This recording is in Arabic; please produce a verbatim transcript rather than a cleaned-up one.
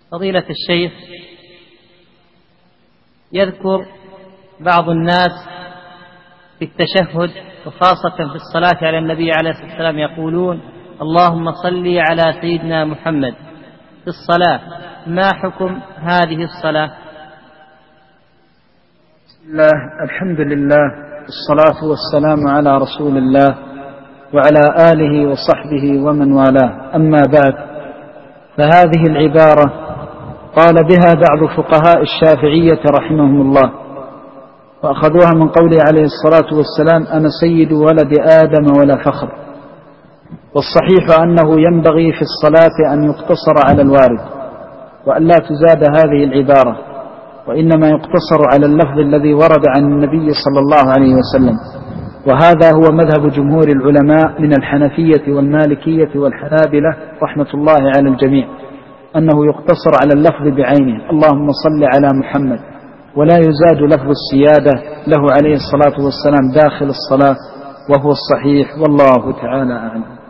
فضيلة الشيخ، يذكر بعض الناس في التشهد وخاصة في الصلاة على النبي عليه الصلاة والسلام يقولون اللهم صل على سيدنا محمد في الصلاة، ما حكم هذه الصلاة؟ بسم الله، الحمد لله، الصلاة والسلام على رسول الله وعلى آله وصحبه ومن والاه، أما بعد، فهذه العبارة قال بها بعض فقهاء الشافعية رحمهم الله، وأخذوها من قوله عليه الصلاة والسلام أنا سيد ولد آدم ولا فخر. والصحيح أنه ينبغي في الصلاة أن يقتصر على الوارد وأن لا تزاد هذه العبارة، وإنما يقتصر على اللفظ الذي ورد عن النبي صلى الله عليه وسلم، وهذا هو مذهب جمهور العلماء من الحنفية والمالكية والحنابلة رحمة الله على الجميع، أنه يقتصر على اللفظ بعينه اللهم صل على محمد، ولا يزاد لفظ السيادة له عليه الصلاة والسلام داخل الصلاة، وهو الصحيح، والله تعالى أعلم.